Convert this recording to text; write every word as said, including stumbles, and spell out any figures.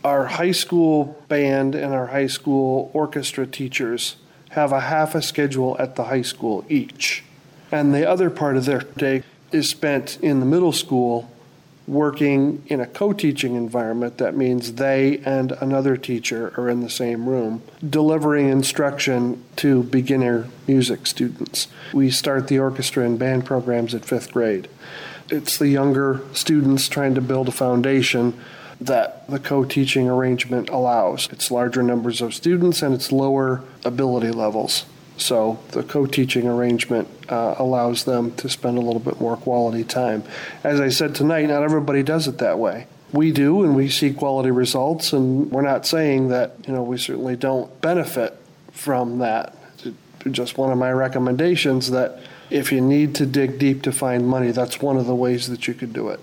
Our high school band and our high school orchestra teachers have a half a schedule at the high school each. And the other part of their day is spent in the middle school working in a co-teaching environment. That means they and another teacher are in the same room, delivering instruction to beginner music students. We start the orchestra and band programs at fifth grade. It's the younger students trying to build a foundation that the co-teaching arrangement allows. It's larger numbers of students and it's lower ability levels. So the co-teaching arrangement uh, allows them to spend a little bit more quality time. As I said tonight, not everybody does it that way. We do, and we see quality results, and we're not saying that, you know, we certainly don't benefit from that. It's just one of my recommendations that if you need to dig deep to find money, that's one of the ways that you could do it.